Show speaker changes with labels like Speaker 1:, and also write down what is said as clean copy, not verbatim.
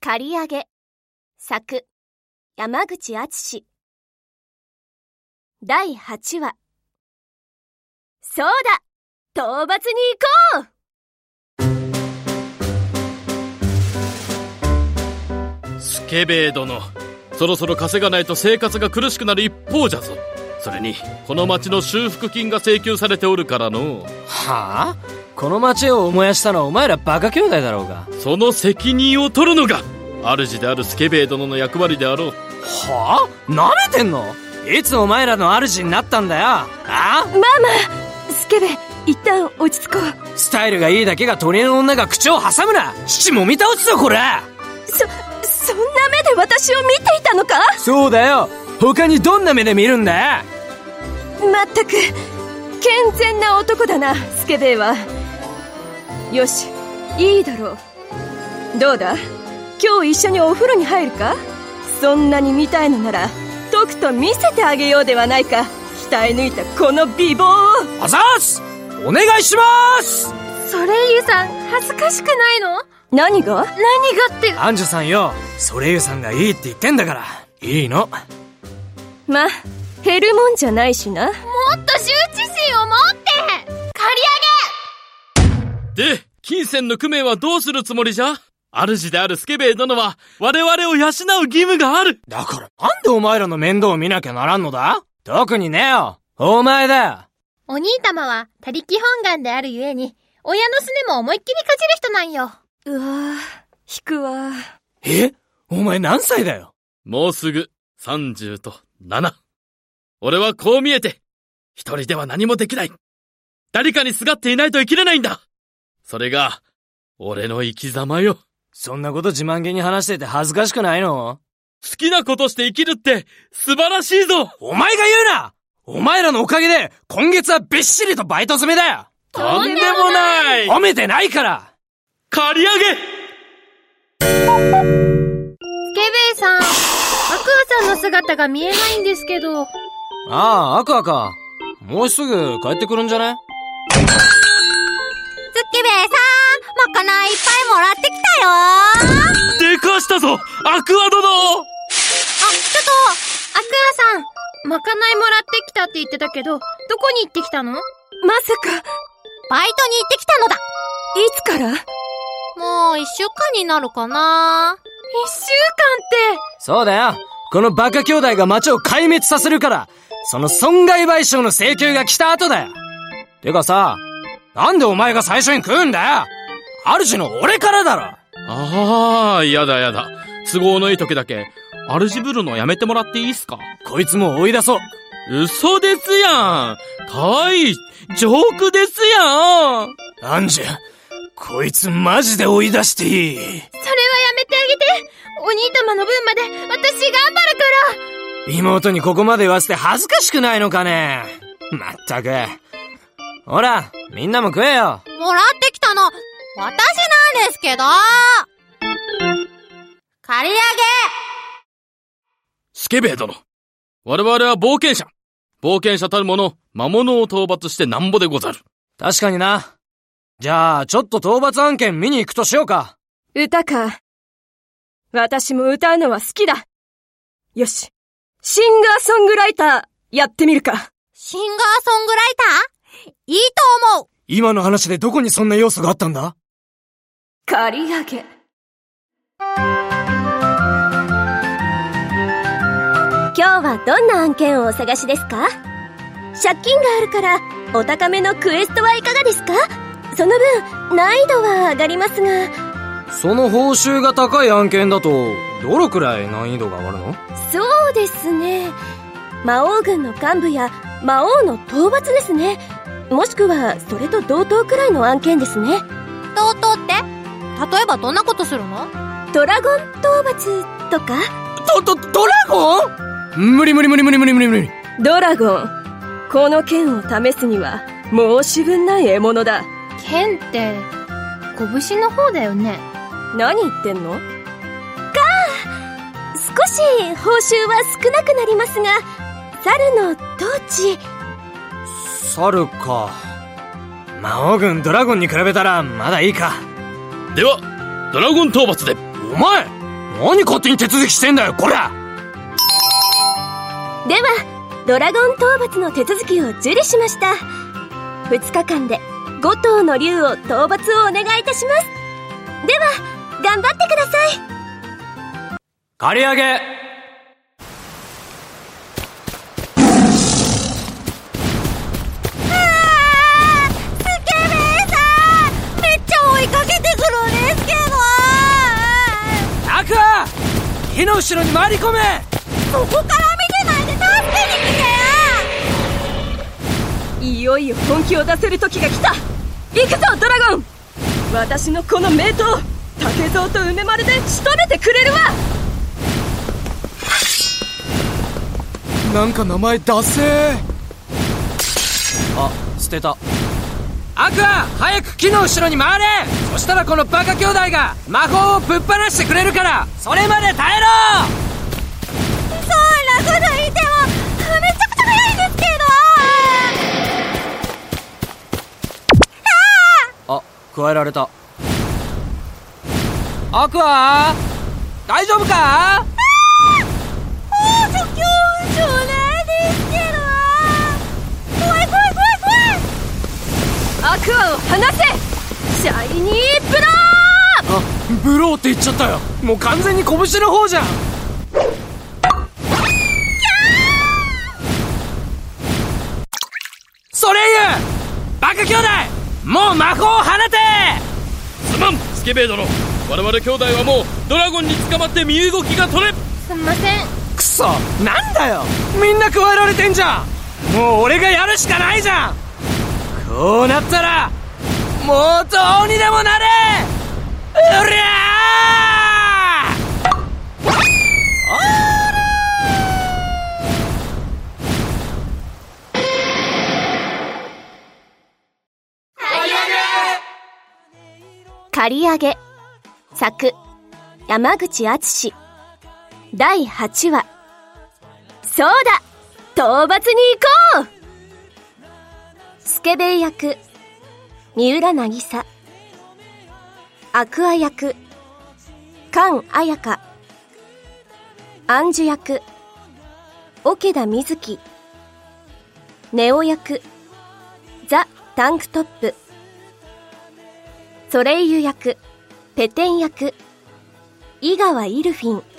Speaker 1: 刈り上げ。作、山口敦。第8話。そうだ、討伐に行
Speaker 2: こう。スケベー殿、そろそろ稼がないと生活が苦しくなる一方じゃぞ。それにこの町の修復金が請求されておるからの。
Speaker 3: はあ？この町を燃やしたのはお前らバカ兄弟だろうが。
Speaker 2: その責任を取るのが主であるスケベー殿の役割であろう。
Speaker 3: はあ？舐めてんの？いつお前らの主になったんだよ。ああ？
Speaker 1: ママ、スケベ、一旦落ち着こう。
Speaker 3: スタイルがいいだけが鳥の女が口を挟むな。父もみ倒すぞこれ。
Speaker 1: そんな目で私を見ていたのか？
Speaker 3: そうだよ。他にどんな目で見るんだよ。
Speaker 1: まったく健全な男だな、スケベは。よし、いいだろう。どうだ、今日一緒にお風呂に入るか？そんなに見たいのならとくと見せてあげようではないか、鍛え抜いたこの美貌を。
Speaker 3: あざーす、お願いします。
Speaker 4: ソレイユさん、恥ずかしくないの？
Speaker 1: 何が
Speaker 4: って。
Speaker 3: アンジュさんよ、ソレイユさんがいいって言ってんだからいいの。
Speaker 1: ま、減るもんじゃないしな。
Speaker 4: もっと羞恥心を持って刈
Speaker 2: り上げ。で、金銭の工面はどうするつもりじゃ？主であるスケベー殿は我々を養う義務がある。
Speaker 3: だからなんでお前らの面倒を見なきゃならんのだ？特にねよ、お前だよ。
Speaker 4: お兄様は他力本願であるゆえに親のすねも思いっきりかじる人なんよ。
Speaker 1: うわぁ、引くわ。
Speaker 3: お前何歳だよ？
Speaker 2: もうすぐ30と7。俺はこう見えて一人では何もできない。誰かにすがっていないと生きれないんだ。それが俺の生き様よ。
Speaker 3: そんなこと自慢げに話してて恥ずかしくないの？
Speaker 2: 好きなことして生きるって素晴らしいぞ。
Speaker 3: お前が言うな。お前らのおかげで今月はべっしりとバイト詰めだよ。
Speaker 2: とんでもない。
Speaker 3: 褒めてないから。
Speaker 2: 刈り上げ。
Speaker 4: スケベイさん、アクアさんの姿が見えないんですけど。
Speaker 3: ああ、アクアか。もうすぐ帰ってくるんじゃね？
Speaker 4: スケベイさん、まかないいっぱいもらってきたよ。
Speaker 2: でかしたぞ、アクア殿。
Speaker 4: ちょっと、アクアさん、まかないもらってきたって言ってたけど、どこに行ってきたの？
Speaker 1: まさか
Speaker 4: バイトに行ってきたのだ。
Speaker 1: いつから？
Speaker 4: もう1週間になるかな。1週間って。
Speaker 3: そうだよ。このバカ兄弟が町を壊滅させるから、その損害賠償の請求が来た後だよ。てかさ、なんでお前が最初に食うんだよ。主の俺からだろ。
Speaker 2: ああ、やだ。都合のいい時だけ主ぶるのやめてもらっていいっすか？
Speaker 3: こいつも追い出そう。
Speaker 2: 嘘ですやん。かわいいジョークですやん。
Speaker 3: アンジュ、こいつマジで追い出していい？
Speaker 4: それはやめてあげて。お兄様の分まで私頑張るから。
Speaker 3: 妹にここまで言わせて恥ずかしくないのかね。まったく。ほら、みんなも食えよ。
Speaker 4: もらってきたの私なんですけど。刈り上げ。
Speaker 2: スケベー殿、我々は冒険者。冒険者たる者、魔物を討伐してなんぼでござる。
Speaker 3: 確かにな。じゃあちょっと討伐案件見に行くとしようか。
Speaker 1: 歌か。私も歌うのは好きだ。よし、シンガーソングライターやってみるか。
Speaker 4: シンガーソングライター？いいと思う。
Speaker 3: 今の話でどこにそんな要素があったんだ？
Speaker 1: 刈り上げ。今日はどんな案件をお探しですか？借金があるからお高めのクエストはいかがですか？その分難易度は上がりますが。
Speaker 3: その報酬が高い案件だとどのくらい難易度が上がるの？
Speaker 1: そうですね、魔王軍の幹部や魔王の討伐ですね。もしくはそれと同等くらいの案件ですね。
Speaker 4: 同等って？例えばどんなことするの？
Speaker 1: ドラゴン討伐とか。
Speaker 3: ドラゴン？無理。
Speaker 1: ドラゴン、この剣を試すには申し分ない獲物だ。
Speaker 4: 剣って拳の方だよね。
Speaker 1: 何言ってんの？少し報酬は少なくなりますが、猿の統治。
Speaker 3: 猿か。魔王軍ドラゴンに比べたらまだいいか。
Speaker 2: ではドラゴン討伐で。
Speaker 3: お前何勝手に手続きしてんだよこら。
Speaker 1: ではドラゴン討伐の手続きを受理しました。2日間で5頭の竜を討伐をお願いいたします。では頑張ってください。
Speaker 3: 刈り上げ。火の後ろに回り込め。
Speaker 1: そこから見てないで助けに来てよ。いよいよ本気を出せる時が来た。行くぞドラゴン。私のこの名刀竹蔵と梅丸で仕留めてくれるわ。
Speaker 3: なんか名前ダセー。あ、捨てた。アクア、早く木の後ろに回れ。そしたらこのバカ兄弟が魔法をぶっ放してくれるから、それまで耐えろ。
Speaker 1: そんなこと言ってもめちゃくちゃ早いんですけど。
Speaker 3: あ、加えられた。アクア、大丈夫か。
Speaker 1: 恐怖症なんですけど。怖い。アクアを離せ。シャイニーブロー。
Speaker 3: あ、ブローって言っちゃったよ。もう完全に拳の方じゃん。ソレイユ、バカ兄弟、もう魔法を放て。
Speaker 2: すまんスケベ殿、我々兄弟はもうドラゴンに捕まって身動きが取れ。
Speaker 4: すんません。
Speaker 3: くそ、なんだよ、みんな加えられてんじゃん。もう俺がやるしかないじゃん。こうなったらもうどうにでもなれ。うりゃ
Speaker 1: 刈り上げ。作山口敦。第8話。そうだ、討伐に行こう。スケベ役三浦渚。アクア役菅彩香。アンジュ役桶田瑞希。ネオ役ザ・タンクトップ。ソレイユ役ペテン役井川イルフィン。